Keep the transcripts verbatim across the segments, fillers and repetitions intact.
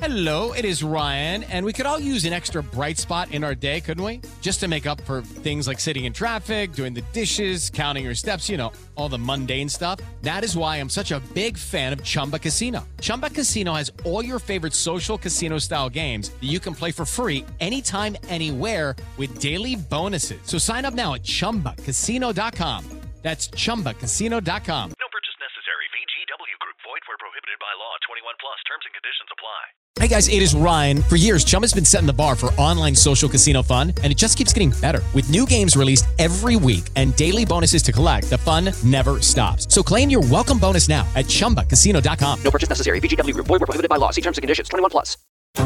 Hello, it is Ryan, and we could all use an extra bright spot in our day, couldn't we? Just to make up for things like sitting in traffic, doing the dishes, counting your steps, you know, all the mundane stuff. That is why I'm such a big fan of Chumba Casino. Chumba Casino has all your favorite social casino-style games that you can play for free anytime, anywhere with daily bonuses. So sign up now at chumba casino dot com. That's chumba casino dot com. No purchase necessary. V G W Group. Void where prohibited by law. twenty-one plus. Terms and conditions apply. Hey guys, it is Ryan. For years, Chumba's been setting the bar for online social casino fun, and it just keeps getting better. With new games released every week and daily bonuses to collect, the fun never stops. So claim your welcome bonus now at chumba casino dot com. No purchase necessary. V G W Group. Void where prohibited by law. See terms and conditions. twenty-one plus.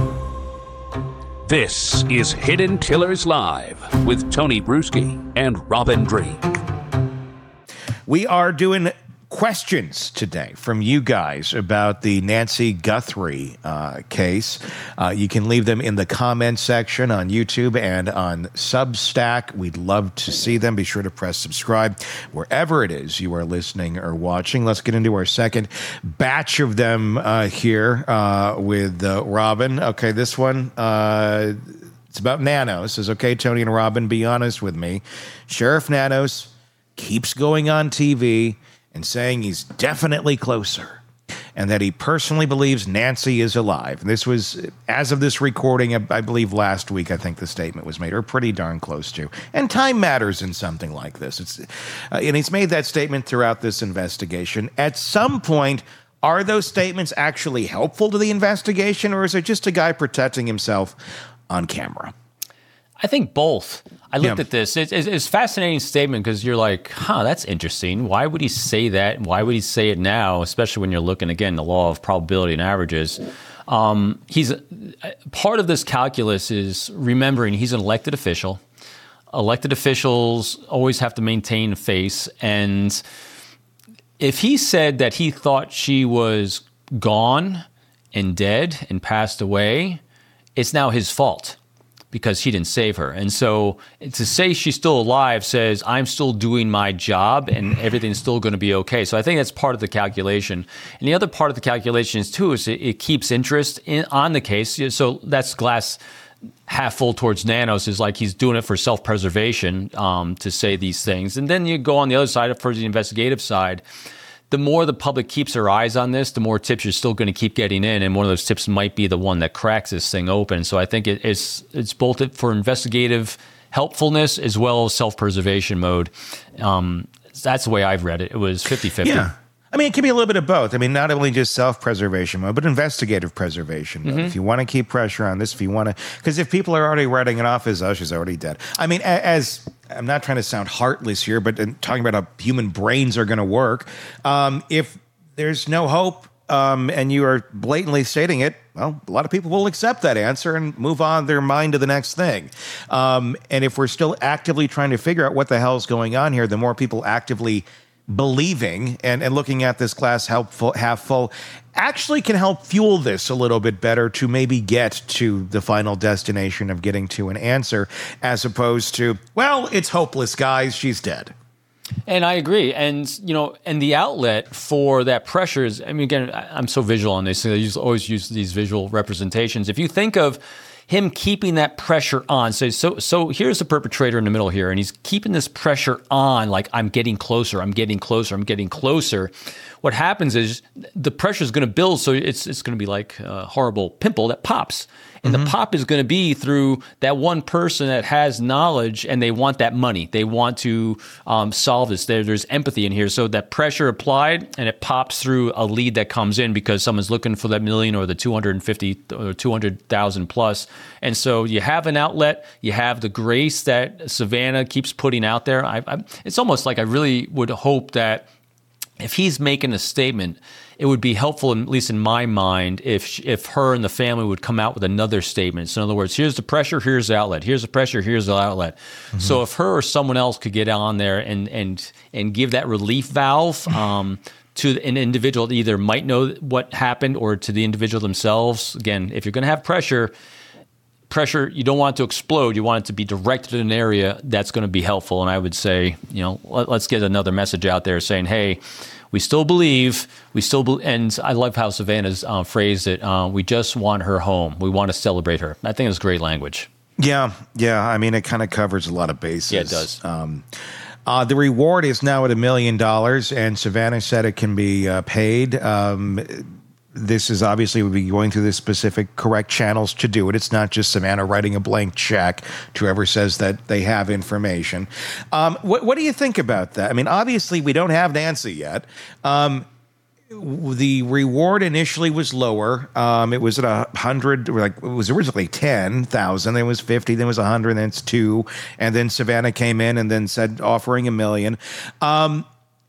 This is Hidden Tillers Live with Tony Bruschi and Robin Dream. We are doing questions today from you guys about the Nancy Guthrie uh, case. Uh, you can leave them in the comment section on YouTube and on Substack. We'd love to see them. Be sure to press subscribe wherever it is you are listening or watching. Let's get into our second batch of them uh, here uh, with uh, Robin. Okay, this one, uh, it's about Nanos. Says, okay, Tony and Robin, be honest with me. Sheriff Nanos keeps going on T V and saying he's definitely closer and that he personally believes Nancy is alive. And this was, as of this recording, I believe last week, I think the statement was made, or pretty darn close to. And time matters in something like this. It's, uh, and he's made that statement throughout this investigation. At some point, are those statements actually helpful to the investigation, or is it just a guy protecting himself on camera? I think both. I looked Yeah. at this. It's, it's, it's a fascinating statement because you're like, huh, that's interesting. Why would he say that? Why would he say it now, especially when you're looking, again, the law of probability and averages? Um, he's part of this calculus is remembering he's an elected official. Elected officials always have to maintain face. And if he said that he thought she was gone and dead and passed away, it's now his fault, because he didn't save her. And so to say she's still alive says, I'm still doing my job and everything's still going to be okay. So I think that's part of the calculation. And the other part of the calculation is, too, is it, it keeps interest in, on the case. So that's glass half full towards Nanos, is like he's doing it for self-preservation um, to say these things. And then you go on the other side, for the investigative side. The more the public keeps their eyes on this, the more tips you're still going to keep getting in, and one of those tips might be the one that cracks this thing open. So I think it, it's it's both for investigative helpfulness as well as self-preservation mode. Um, that's the way I've read it. It was fifty-fifty. Yeah. I mean, it can be a little bit of both. I mean, not only just self-preservation mode, but investigative preservation mode. Mm-hmm. If you want to keep pressure on this, if you want to, because if people are already writing it off as, oh, she's already dead. I mean, as, I'm not trying to sound heartless here, but in talking about how human brains are going to work. Um, if there's no hope um, and you are blatantly stating it, well, a lot of people will accept that answer and move on their mind to the next thing. Um, and if we're still actively trying to figure out what the hell is going on here, the more people actively believing and, and looking at this glass half full, half full actually can help fuel this a little bit better to maybe get to the final destination of getting to an answer, as opposed to, well, it's hopeless, guys, she's dead. And I agree. And, you know, and the outlet for that pressure is, I mean, again, I'm so visual on this. So I use, always use these visual representations. If you think of him keeping that pressure on. So, so, so here's the perpetrator in the middle here, and he's keeping this pressure on, like, I'm getting closer, I'm getting closer, I'm getting closer. What happens is the pressure is going to build, so it's it's going to be like a horrible pimple that pops. And mm-hmm. the pop is going to be through that one person that has knowledge, and they want that money. They want to um, solve this. There, there's empathy in here. So that pressure applied, and it pops through a lead that comes in because someone's looking for that million or the two hundred fifty or two hundred thousand plus. And so you have an outlet. You have the grace that Savannah keeps putting out there. I, I, it's almost like I really would hope that if he's making a statement, it would be helpful, at least in my mind, if if her and the family would come out with another statement. So in other words, here's the pressure, here's the outlet. Here's the pressure, here's the outlet. Mm-hmm. So if her or someone else could get on there and and and give that relief valve um, to an individual that either might know what happened or to the individual themselves. Again, if you're going to have pressure, pressure, you don't want it to explode. You want it to be directed in an area that's going to be helpful. And I would say, you know, let, let's get another message out there saying, hey, we still believe, we still be, and I love how Savannah's uh, phrased it. Uh, we just want her home. We want to celebrate her. I think it's great language. Yeah, yeah. I mean, it kind of covers a lot of bases. Yeah, it does. Um, uh, the reward is now at a million dollars, and Savannah said it can be uh, paid. Um, this is obviously we'll be going through the specific correct channels to do it. It's not just Savannah writing a blank check to whoever says that they have information. Um, what, what do you think about that? I mean, obviously we don't have Nancy yet. Um, the reward initially was lower. Um, it was at a hundred, like it was originally ten thousand. Then it was fifty. Then it was a hundred. Then it's two. And then Savannah came in and then said offering a million. Um,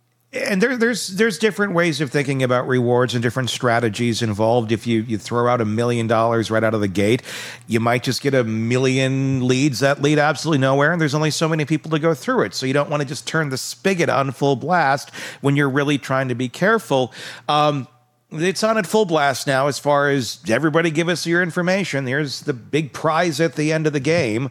And there, there's there's different ways of thinking about rewards and different strategies involved. If you, you throw out a million dollars right out of the gate, you might just get a million leads that lead absolutely nowhere, and there's only so many people to go through it. So you don't want to just turn the spigot on full blast when you're really trying to be careful. Um, it's on at full blast now as far as everybody give us your information. Here's the big prize at the end of the game.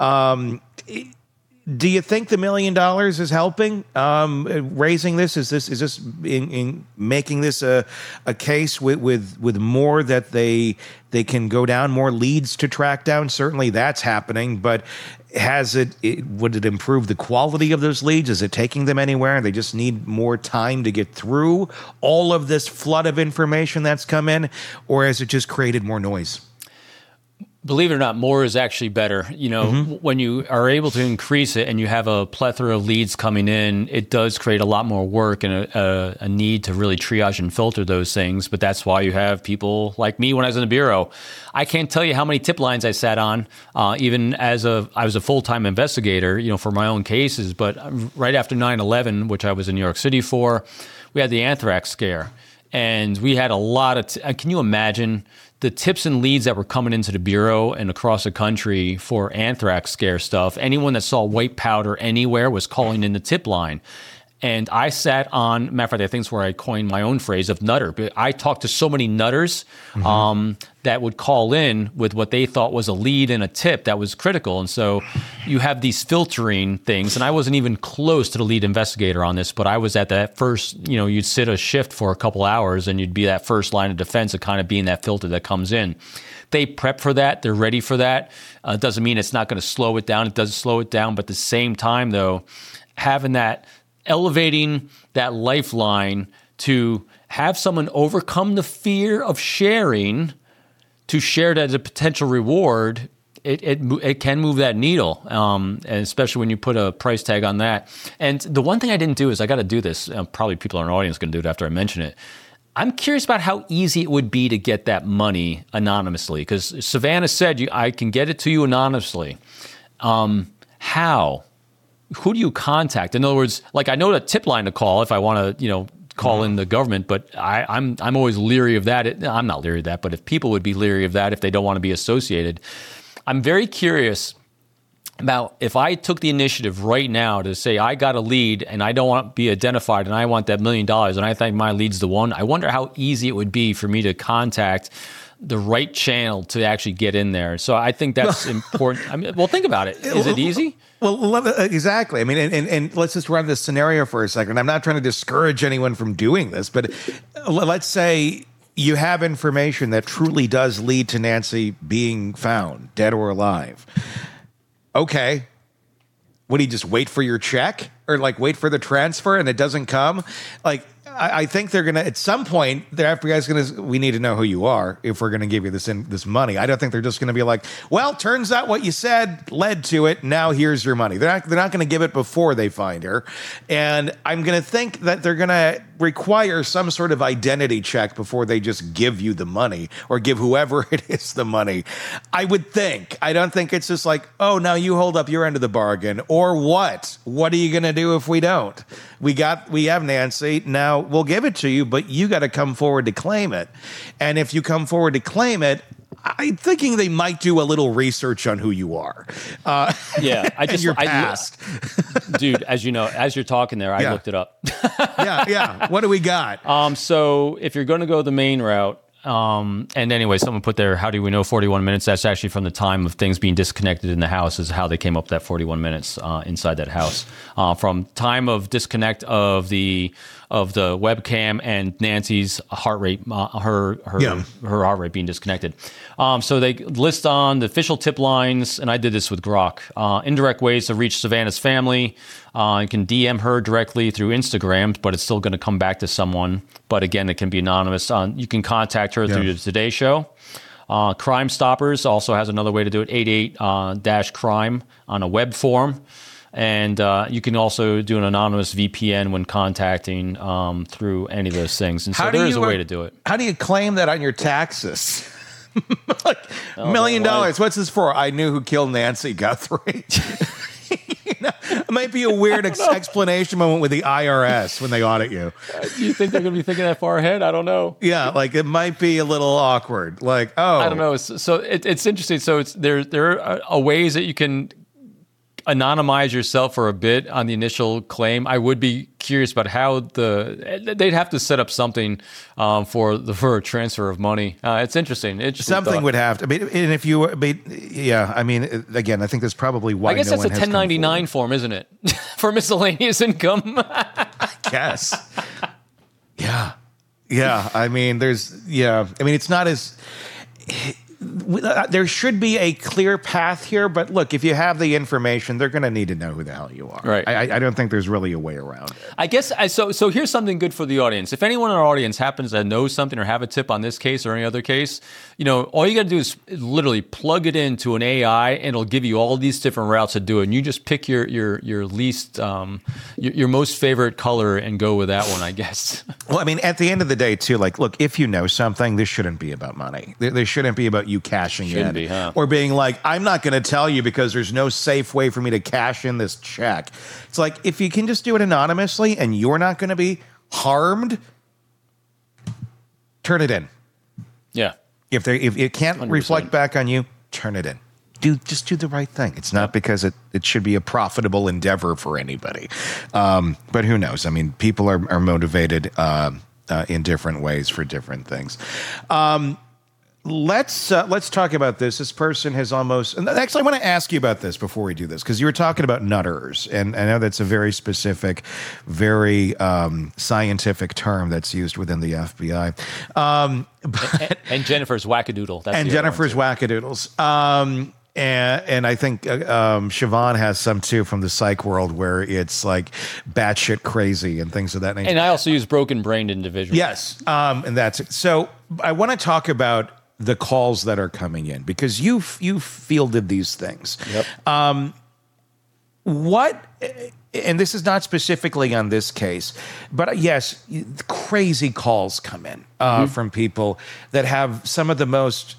Um, it, Do you think the million dollars is helping um, raising this? Is this is this in, in making this a a case with, with with more that they they can go down, more leads to track down? Certainly that's happening, but has it, it would it improve the quality of those leads? Is it taking them anywhere? They just need more time to get through all of this flood of information that's come in, or has it just created more noise? Believe it or not, more is actually better. You know, mm-hmm. when you are able to increase it and you have a plethora of leads coming in, it does create a lot more work and a, a, a need to really triage and filter those things. But that's why you have people like me when I was in the bureau. I can't tell you how many tip lines I sat on, uh, even as a I was a full-time investigator, you know, for my own cases. But right after nine eleven, which I was in New York City for, we had the anthrax scare. And we had a lot of, t- can you imagine the tips and leads that were coming into the Bureau and across the country for anthrax scare stuff? Anyone that saw white powder anywhere was calling in the tip line. And I sat on, matter of fact, I think it's where I coined my own phrase of nutter. But I talked to so many nutters mm-hmm. um, that would call in with what they thought was a lead and a tip that was critical. And so you have these filtering things. And I wasn't even close to the lead investigator on this, but I was at that first, you know, you'd sit a shift for a couple hours and you'd be that first line of defense of kind of being that filter that comes in. They prep for that. They're ready for that. Uh, it doesn't mean it's not going to slow it down. It doesn't slow it down. But at the same time, though, having that, elevating that lifeline to have someone overcome the fear of sharing to share that as a potential reward, it it, it can move that needle, um, and especially when you put a price tag on that. And the one thing I didn't do is I got to do this. Uh, probably people in our audience going to do it after I mention it. I'm curious about how easy it would be to get that money anonymously, because Savannah said you, I can get it to you anonymously. Um, how? Who do you contact? In other words, like I know the tip line to call if I want to, you know, call in the government, but I, I'm I'm always leery of that. It, I'm not leery of that, but if people would be leery of that if they don't want to be associated, I'm very curious about if I took the initiative right now to say I got a lead and I don't want to be identified and I want that million dollars and I think my lead's the one. I wonder how easy it would be for me to contact the right channel to actually get in there. So I think that's important. I mean, well, think about it. Is it easy? Well, exactly. I mean, and, and, and let's just run this scenario for a second. I'm not trying to discourage anyone from doing this, but let's say you have information that truly does lead to Nancy being found, dead or alive. Okay. What, do you just wait for your check or like wait for the transfer and it doesn't come? Like, I, I think they're going to, at some point, the F B I is going to, we need to know who you are if we're going to give you this in, this money. I don't think they're just going to be like, well, turns out what you said led to it. Now here's your money. They're not, they're not going to give it before they find her. And I'm going to think that they're going to require some sort of identity check before they just give you the money or give whoever it is the money. I would think. I don't think it's just like, oh, now you hold up your end of the bargain. Or what? What are you going to do if we don't? We got, we have Nancy. Now we'll give it to you, but you got to come forward to claim it. And if you come forward to claim it, I'm thinking they might do a little research on who you are. Uh, yeah, I just your I, past, dude. As you know, as you're talking there, I yeah. looked it up. yeah, yeah. What do we got? Um, so if you're going to go the main route, Um, and anyway, someone put there, how do we know forty-one minutes? That's actually from the time of things being disconnected in the house is how they came up with that forty-one minutes uh, inside that house. Uh, from time of disconnect of the of the webcam and Nancy's heart rate, uh, her her Yeah. her heart rate being disconnected. Um, so they list on the official tip lines, and I did this with Grok, uh, indirect ways to reach Savannah's family. Uh, you can D M her directly through Instagram, but it's still going to come back to someone. But again, it can be anonymous. Uh, you can contact her Yeah. through the Today Show. Uh, Crime Stoppers also has another way to do it, eighty-eight dash crime on a web form. And uh, you can also do an anonymous V P N when contacting um, through any of those things. And so How do there is you, a way uh, to do it. How do you claim that on your taxes? Like Oh, million that- dollars. What's this for? I knew who killed Nancy Guthrie. You know, it might be a weird ex- explanation moment with the I R S when they audit you. Do you think they're going to be thinking that far ahead? I don't know. Yeah, like it might be a little awkward. Like, oh, I don't know. So, so it, it's interesting. So it's there. There are uh, ways that you can anonymize yourself for a bit on the initial claim. I would be curious about how the they'd have to set up something um, for the for a transfer of money. Uh, it's interesting. Interesting Something thought. would have to. I mean, and if you, I mean, yeah, I mean, again, I think that's probably why. I guess no that's one a has come ten ninety-nine form, isn't it? For miscellaneous income. forward. Yes. Yeah. Yeah. I mean, there's. Yeah. I mean, it's not as. There should be a clear path here, but look, if you have the information, they're going to need to know who the hell you are. Right. I, I don't think there's really a way around it. I guess I, so. So here's something good for the audience. If anyone in our audience happens to know something or have a tip on this case or any other case, you know, all you got to do is literally plug it into an A I, and it'll give you all these different routes to do it. And you just pick your your your least, um, your, your most favorite color and go with that one, I guess. Well, I mean, at the end of the day, too, like, look, if you know something, this shouldn't be about money. There, there shouldn't be about you cashing Shouldn't in be, huh? or being like, I'm not going to tell you because there's no safe way for me to cash in this check. It's like, if you can just do it anonymously and you're not going to be harmed, turn it in. Yeah. If they if it can't one hundred percent. reflect back on you, turn it in. Do just do the right thing. It's not because it, it should be a profitable endeavor for anybody. Um, but who knows? I mean, people are, are motivated uh, uh, in different ways for different things. Um, let's uh, let's talk about this. This person has almost. And actually, I want to ask you about this before we do this, because you were talking about nutters, and I know that's a very specific, very um, scientific term that's used within the F B I. Um, and, and Jennifer's wackadoodle. That's and the other one, Jennifer's too. wackadoodles. Um, and, and I think uh, um, Siobhan has some too from the psych world where it's like batshit crazy and things of that nature. And I also use broken-brained individuals. Yes, um, and that's it. So I want to talk about the calls that are coming in because you you fielded these things. Yep. Um, what? And this is not specifically on this case, but yes, crazy calls come in uh, Mm-hmm. from people that have some of the most.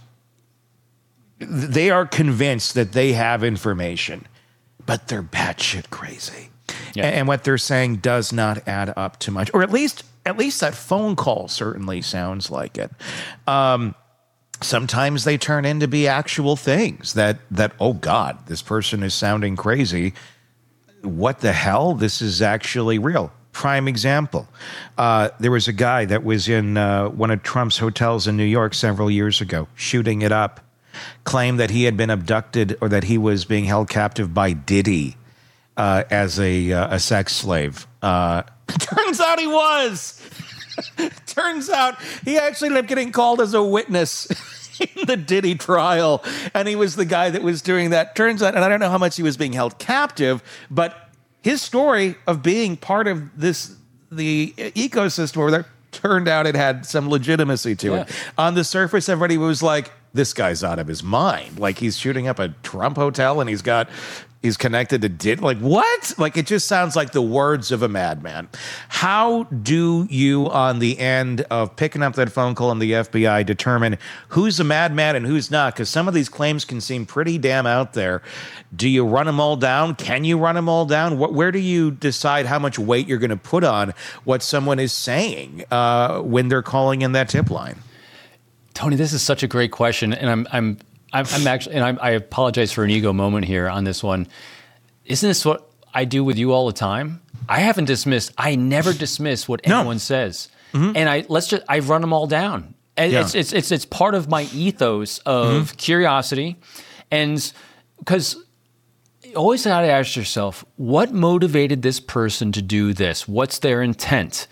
They are convinced that they have information, but they're batshit crazy, Yeah. and what they're saying does not add up to much, or at least at least that phone call certainly sounds like it. Um, sometimes they turn into be actual things that that oh God, this person is sounding crazy. What the hell? This is actually real. Prime example. Uh, there was a guy that was in uh, one of Trump's hotels in New York several years ago, shooting it up, claimed that he had been abducted or that he was being held captive by Diddy uh, as a, uh, a sex slave. Uh, turns out he was. Turns out he actually ended up getting called as a witness in the Diddy trial, and he was the guy that was doing that. Turns out, and I don't know how much he was being held captive, but his story of being part of this, the ecosystem over there, turned out it had some legitimacy to Yeah. it. On the surface, everybody was like, this guy's out of his mind. Like, he's shooting up a Trump hotel and he's got, he's connected to Did. Like, what? Like, it just sounds like the words of a madman. How do you, on the end of picking up that phone call in the F B I, determine who's a madman and who's not? Because some of these claims can seem pretty damn out there. Do you run them all down? Can you run them all down? What, where do you decide how much weight you're going to put on what someone is saying uh, when they're calling in that tip line? Tony, this is such a great question, and I'm I'm I'm, I'm actually, and I'm, I apologize for an ego moment here on this one. Isn't this what I do with you all the time? I haven't dismissed. I never dismiss what No. anyone says, and I let's just I run them all down. And Yeah. it's, it's it's it's part of my ethos of Mm-hmm. curiosity, and because you always got to ask yourself, what motivated this person to do this? What's their intent?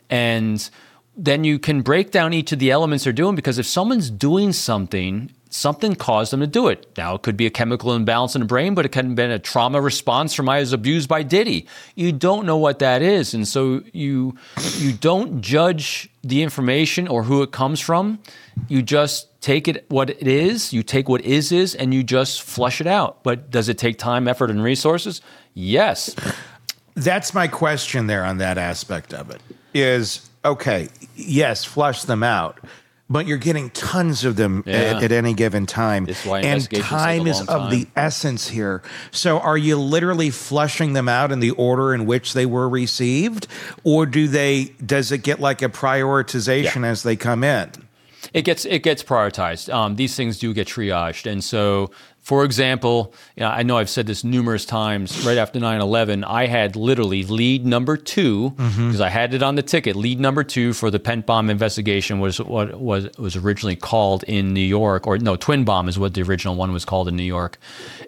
And then you can break down each of the elements they're doing, because if someone's doing something, something caused them to do it. Now, it could be a chemical imbalance in the brain, but it could have been a trauma response from I was abused by Diddy. You don't know what that is. And so you you don't judge the information or who it comes from. You just take it what it is. You take what is is, and you just flush it out. But does it take time, effort, and resources? Yes. That's my question there on that aspect of it is, okay, yes, flush them out, but you're getting tons of them Yeah. at, at any given time. That's why and investigations take a time is long of the time. essence here. So are you literally flushing them out in the order in which they were received? Or do they, does it get like a prioritization Yeah. as they come in? It gets it gets prioritized. Um, these things do get triaged, and so, for example, you know, I know I've said this numerous times. Right after nine eleven, I had literally lead number two because I had it on the ticket. Lead number two for the Pent bomb investigation was what was was originally called in New York, or no, Twin bomb is what the original one was called in New York,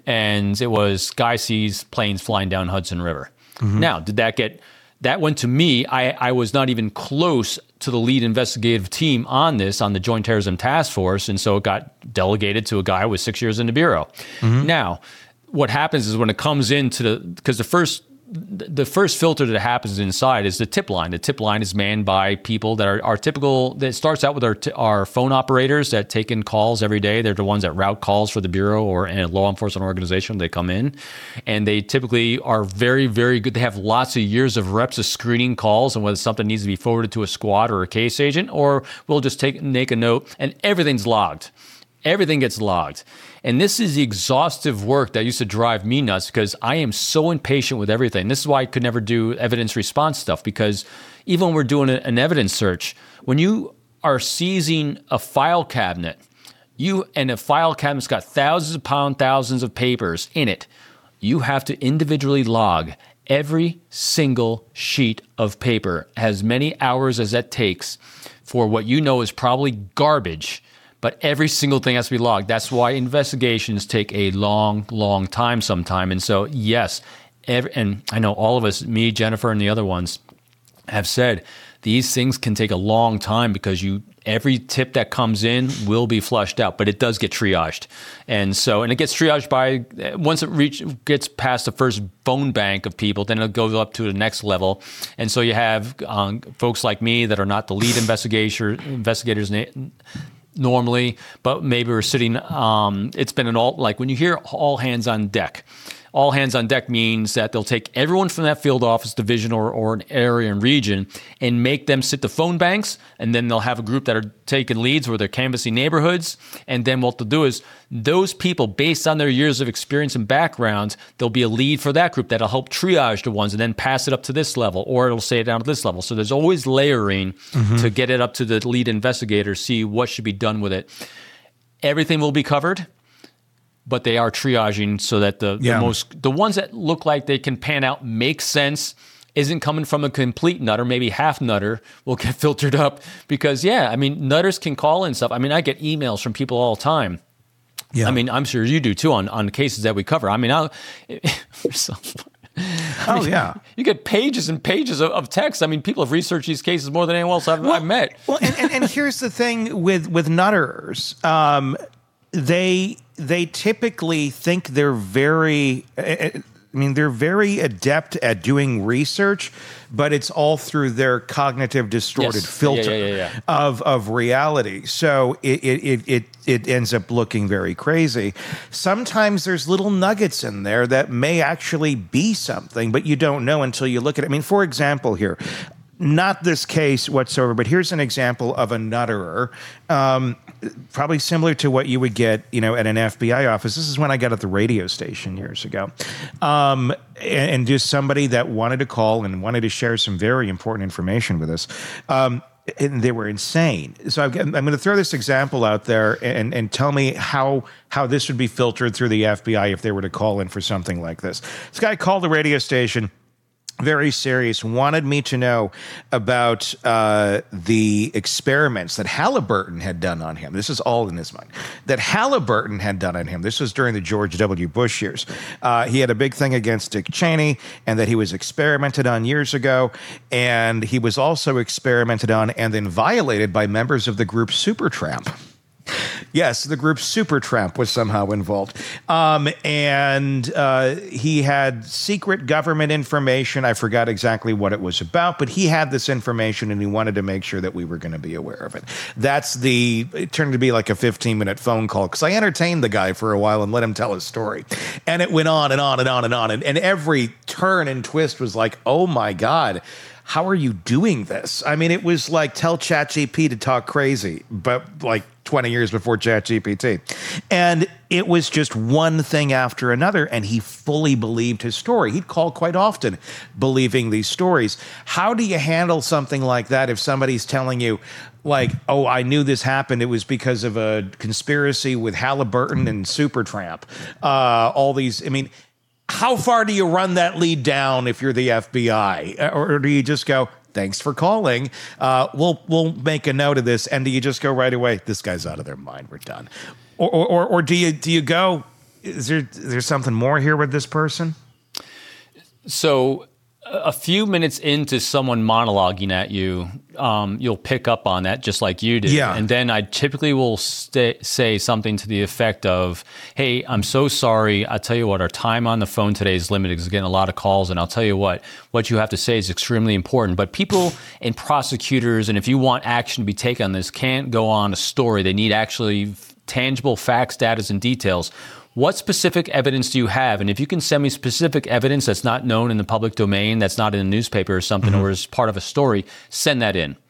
and it was guy sees planes flying down Hudson River. Now, did that get? That went to me. I, I was not even close to the lead investigative team on this, on the Joint Terrorism Task Force, and so it got delegated to a guy with six years in the Bureau. Now, what happens is when it comes into the, because the first the first filter that happens inside is the tip line. The tip line is manned by people that are, are typical, that starts out with our, t- our phone operators that take in calls every day. They're the ones that route calls for the Bureau or a law enforcement organization. They come in and they typically are very, very good. They have lots of years of reps of screening calls and whether something needs to be forwarded to a squad or a case agent, or we'll just take make a note, and everything's logged. Everything gets logged. And this is the exhaustive work that used to drive me nuts because I am so impatient with everything. This is why I could never do evidence response stuff, because even when we're doing a, an evidence search, when you are seizing a file cabinet, you and a file cabinet's got thousands upon thousands of papers in it, you have to individually log every single sheet of paper, as many hours as that takes for what you know is probably garbage. But every single thing has to be logged. That's why investigations take a long, long time sometime. And so, yes, every, and I know all of us, me, Jennifer, and the other ones have said these things can take a long time because you every tip that comes in will be flushed out, but it does get triaged. And so, and it gets triaged by, once it reach, gets past the first phone bank of people, then it'll go up to the next level. And so you have um, folks like me that are not the lead investigator, investigators normally, but maybe we're sitting, um, it's been an all, like when you hear all hands on deck, all hands on deck means that they'll take everyone from that field office division or, or an area and region and make them sit the phone banks, and then they'll have a group that are taking leads where they're canvassing neighborhoods, and then what they'll do is those people, based on their years of experience and background, there'll be a lead for that group that'll help triage the ones and then pass it up to this level, or it'll say it down to this level. So there's always layering mm-hmm. to get it up to the lead investigator, see what should be done with it. Everything will be covered, but they are triaging so that the, yeah. the most the ones that look like they can pan out, make sense, isn't coming from a complete nutter, maybe half nutter, will get filtered up. Because, yeah, I mean, nutters can call in stuff. I mean, I get emails from people all the time. Yeah. I mean, I'm sure you do too on, on cases that we cover. I mean, I'll... so, I oh, mean, yeah. You get pages and pages of, of text. I mean, people have researched these cases more than anyone else I've, well, I've met. Well, and, and, and here's the thing with, with nutters. Um, they... They typically think they're very, I mean, they're very adept at doing research, but it's all through their cognitive distorted yes. filter yeah, yeah, yeah, yeah. of of reality. So it, it it it ends up looking very crazy. Sometimes there's little nuggets in there that may actually be something, but you don't know until you look at it. I mean, for example, here. Not this case whatsoever, but here's an example of a nutterer, um, probably similar to what you would get, you know, at an F B I office. This is when I got at the radio station years ago, um, and, and just somebody that wanted to call and wanted to share some very important information with us. Um, and they were insane. So I've, I'm going to throw this example out there and, and tell me how how this would be filtered through the F B I if they were to call in for something like this. This guy called the radio station. very serious, wanted me to know about uh, the experiments that Halliburton had done on him. This is all in his mind. That Halliburton had done on him. This was during the George W. Bush years. Uh, he had a big thing against Dick Cheney, and that he was experimented on years ago. And he was also experimented on and then violated by members of the group Supertramp. Yes, the group Supertramp was somehow involved. Um, and uh, he had secret government information. I forgot exactly what it was about, but he had this information and he wanted to make sure that we were going to be aware of it. That's the, it turned to be like a fifteen minute phone call because I entertained the guy for a while and let him tell his story. And it went on and on and on and on. And, and every turn and twist was like, oh my God, how are you doing this? I mean, it was like tell ChatGPT to talk crazy, but like twenty years before ChatGPT. And it was just one thing after another, and he fully believed his story. He'd call quite often believing these stories. How do you handle something like that if somebody's telling you, like, oh, I knew this happened, it was because of a conspiracy with Halliburton and Supertramp? Uh, all these, I mean, how far do you run that lead down if you're the F B I? Or, or do you just go, thanks for calling. Uh, we'll we'll make a note of this. And do you just go right away? This guy's out of their mind. We're done. Or or, or do you do you go? Is there is there something more here with this person? So a few minutes into someone monologuing at you, um, you'll pick up on that just like you did. Yeah. And then I typically will stay, say something to the effect of, hey, I'm so sorry. I'll tell you what, our time on the phone today is limited because we're getting a lot of calls. And I'll tell you what, what you have to say is extremely important. But people and prosecutors, and if you want action to be taken on this, can't go on a story. They need actually tangible facts, data, and details. What specific evidence do you have? And if you can send me specific evidence that's not known in the public domain, that's not in a newspaper or something, mm-hmm. or is part of a story, send that in.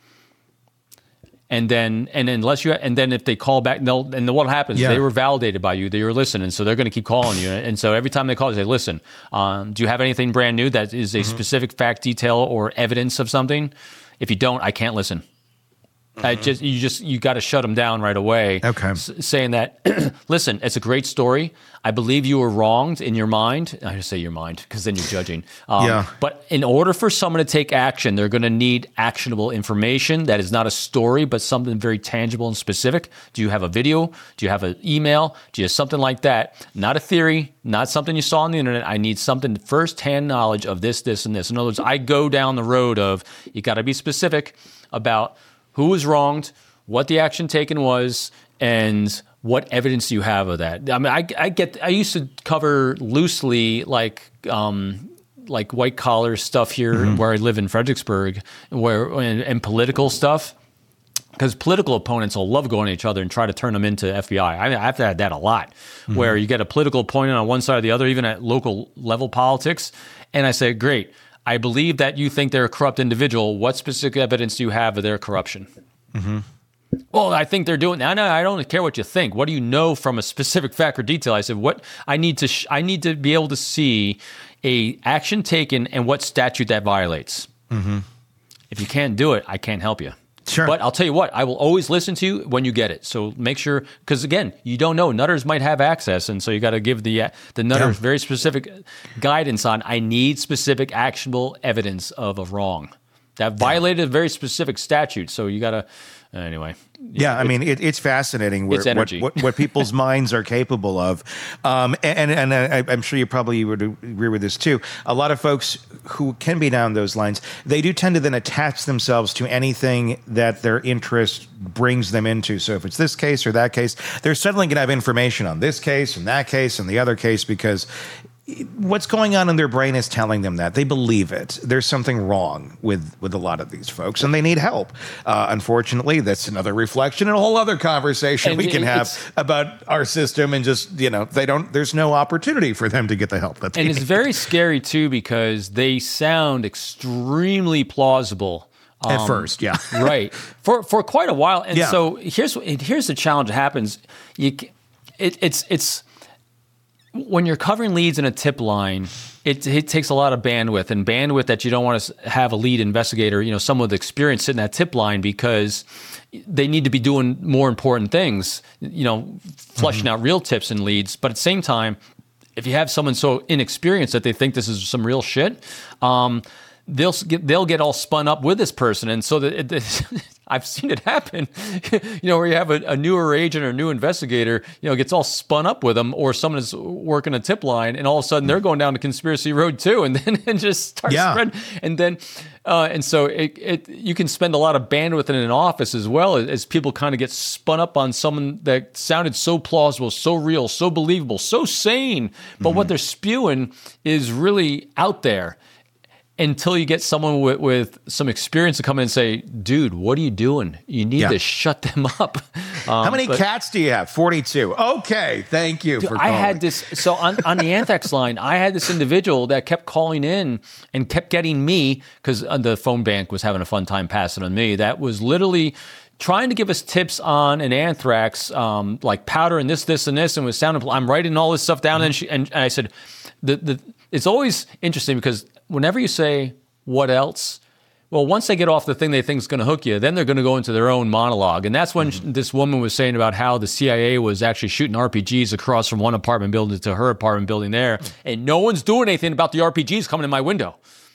And then, and unless you, and then if they call back, they'll, and then what happens? Yeah. They were validated by you, they were listening, so they're going to keep calling you. And so every time they call, they say, "Listen, um, do you have anything brand new that is a mm-hmm. specific fact, detail, or evidence of something? If you don't, I can't listen." Mm-hmm. I just you just you got to shut them down right away. Okay, s- saying that, listen, it's a great story. I believe you were wronged in your mind. I just say your mind because then you're judging. Um, yeah. But in order for someone to take action, they're going to need actionable information that is not a story, but something very tangible and specific. Do you have a video? Do you have an email? Do you have something like that? Not a theory, not something you saw on the internet. I need something firsthand knowledge of this, this, and this. In other words, I go down the road of you got to be specific about who was wronged, what the action taken was, and what evidence do you have of that? I mean, I, I get. I used to cover loosely, like um, like white collar stuff here, mm-hmm. where I live in Fredericksburg, where and, and political stuff, because political opponents will love going at each other and try to turn them into F B I. I mean, I've had that a lot, mm-hmm. where you get a political opponent on one side or the other, even at local level politics, and I say, great. I believe that you think they're a corrupt individual. What specific evidence do you have of their corruption? Mm-hmm. Well, I think they're doing that. No, I don't care what you think. What do you know from a specific fact or detail? I said, what I need to, sh- I need to be able to see a action taken and what statute that violates. Mm-hmm. If you can't do it, I can't help you. Sure. But I'll tell you what, I will always listen to you when you get it. So make sure, because again, you don't know. Nutters might have access, and so you got to give the uh, the Nutters yeah. very specific guidance on, I need specific actionable evidence of a wrong. That violated a very specific statute, so you got to, uh, anyway. Yeah, I mean, it, it's fascinating where, it's energy. What, what, what people's minds are capable of. Um, and and I, I'm sure you probably would agree with this too. A lot of folks who can be down those lines, they do tend to then attach themselves to anything that their interest brings them into. So if it's this case or that case, they're suddenly going to have information on this case and that case and the other case because what's going on in their brain is telling them that. They believe it. There's something wrong with, with a lot of these folks, and they need help. Uh, unfortunately, that's another reflection and a whole other conversation and we can have about our system and just, you know, they don't, there's no opportunity for them to get the help that they And need. it's very scary, too, because they sound extremely plausible. Um, At first, yeah. right. For for quite a while. And yeah. so here's here's the challenge that happens. You, it, it's it's... When you're covering leads in a tip line, it, it takes a lot of bandwidth and bandwidth that you don't want to have a lead investigator, you know, someone with experience sitting that tip line because they need to be doing more important things, you know, flushing mm-hmm. out real tips and leads. But at the same time, if you have someone so inexperienced that they think this is some real shit, um, they'll get they'll get all spun up with this person, and so that it, it, I've seen it happen. You know, where you have a, a newer agent or a new investigator, you know, gets all spun up with them, or someone is working a tip line, and all of a sudden they're going down the conspiracy road too, and then it just starts Yeah. spreading, and then uh, and so it, it you can spend a lot of bandwidth in an office as well as, as people kind of get spun up on someone that sounded so plausible, so real, so believable, so sane, but Mm-hmm. what they're spewing is really out there. Until you get someone with, with some experience to come in and say, dude, what are you doing? You need Yeah. to shut them up. Um, How many but- cats do you have? forty-two. Okay, thank you Dude, for I calling. had this, so on, on the Anthrax line, I had this individual that kept calling in and kept getting me, because the phone bank was having a fun time passing on me, that was literally trying to give us tips on an anthrax, um, like powder and this, this, and this, and was sounding, I'm writing all this stuff down, and, she, and, and I said, the, the, it's always interesting because whenever you say, what else? Well, once they get off the thing they think is going to hook you, then they're going to go into their own monologue. And that's when mm-hmm. this woman was saying about how the C I A was actually shooting R P Gs across from one apartment building to her apartment building there. And no one's doing anything about the R P Gs coming in my window.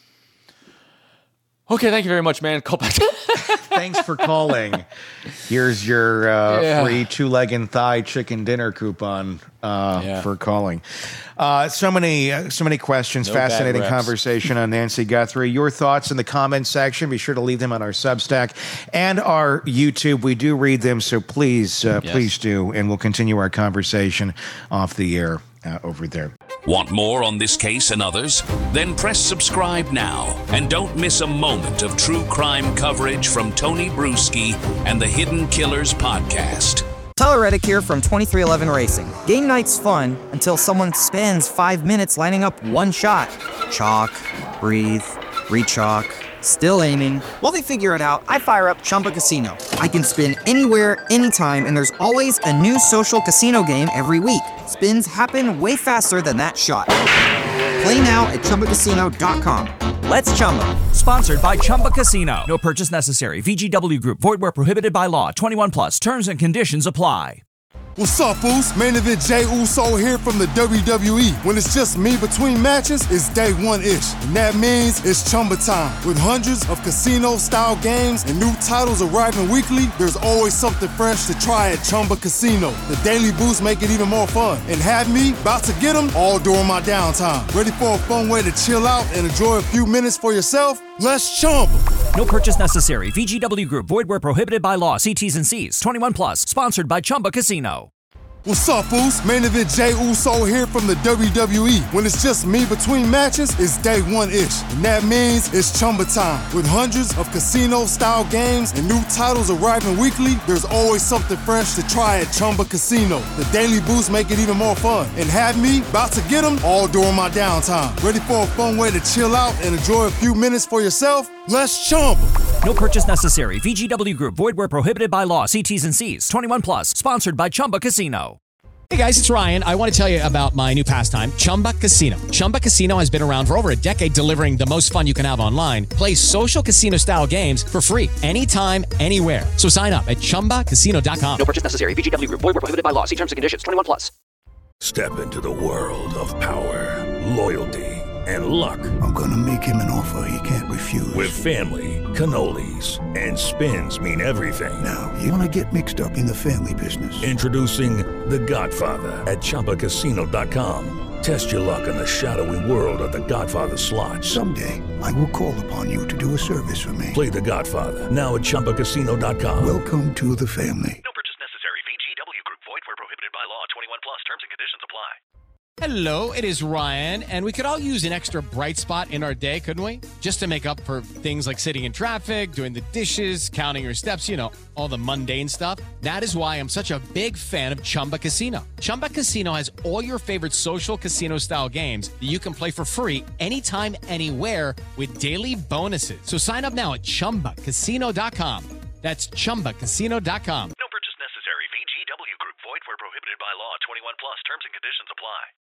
Okay, thank you very much, man. Call back. Thanks for calling. Here's your uh, Yeah. free two-leg and thigh chicken dinner coupon uh, Yeah. for calling. Uh, so many, uh, so many questions. No bad Fascinating reps. conversation on Nancy Guthrie. Your thoughts in the comments section. Be sure to leave them on our Substack and our YouTube. We do read them, so please, uh, Yes. please do, and we'll continue our conversation off the air uh, over there. Want more on this case and others? Then press subscribe now and don't miss a moment of true crime coverage from Tony Bruschi and the Hidden Killers podcast. Tyler Reddick here from twenty-three eleven Racing. Game night's fun until someone spends five minutes lining up one shot. Chalk, breathe, re-chalk, still aiming. While they figure it out, I fire up Chumba Casino. I can spin anywhere, anytime, and there's always a new social casino game every week. Spins happen way faster than that shot. Play now at Chumba Casino dot com. Let's Chumba. Sponsored by Chumba Casino. No purchase necessary. V G W Group. Void where prohibited by law. twenty-one plus. Terms and conditions apply. What's up, Foos? Main event Jey Uso here from the W W E. When it's just me between matches, it's day one-ish. And that means it's Chumba time. With hundreds of casino-style games and new titles arriving weekly, there's always something fresh to try at Chumba Casino. The daily boosts make it even more fun. And have me about to get them all during my downtime. Ready for a fun way to chill out and enjoy a few minutes for yourself? Let's Chumba. No purchase necessary. V G W Group. Void where prohibited by law. See T's and C's. twenty-one plus. Sponsored by Chumba Casino. What's up, Foos? Main event Jey Uso here from the W W E. When it's just me between matches, it's day one-ish. And that means it's Chumba time. With hundreds of casino-style games and new titles arriving weekly, there's always something fresh to try at Chumba Casino. The daily boosts make it even more fun. And have me about to get them all during my downtime. Ready for a fun way to chill out and enjoy a few minutes for yourself? Let's Chumba. No purchase necessary. V G W Group. Void where prohibited by law. See T's and C's. twenty-one plus. Sponsored by Chumba Casino. Hey guys, it's Ryan. I want to tell you about my new pastime, Chumba Casino. Chumba Casino has been around for over a decade, delivering the most fun you can have online. Play social casino-style games for free anytime, anywhere. So sign up at Chumba Casino dot com. No purchase necessary. V G W Group. Void where prohibited by law. See terms and conditions. twenty-one plus. Step into the world of power, loyalty, and luck. I'm gonna make him an offer he can't refuse. With family, cannolis, and spins mean everything. Now, you wanna get mixed up in the family business. Introducing The Godfather at Chumba Casino dot com. Test your luck in the shadowy world of The Godfather slot. Someday, I will call upon you to do a service for me. Play The Godfather, now at Chumba Casino dot com. Welcome to the family. No purchase necessary. V G W Group. Void where prohibited by law. twenty-one plus. Terms and conditions apply. Hello, it is Ryan, and we could all use an extra bright spot in our day, couldn't we? Just to make up for things like sitting in traffic, doing the dishes, counting your steps, you know, all the mundane stuff. That is why I'm such a big fan of Chumba Casino. Chumba Casino has all your favorite social casino-style games that you can play for free anytime, anywhere with daily bonuses. So sign up now at Chumba Casino dot com. That's Chumba Casino dot com. No purchase necessary. V G W Group. Void where prohibited by law. twenty-one plus. Terms and conditions apply.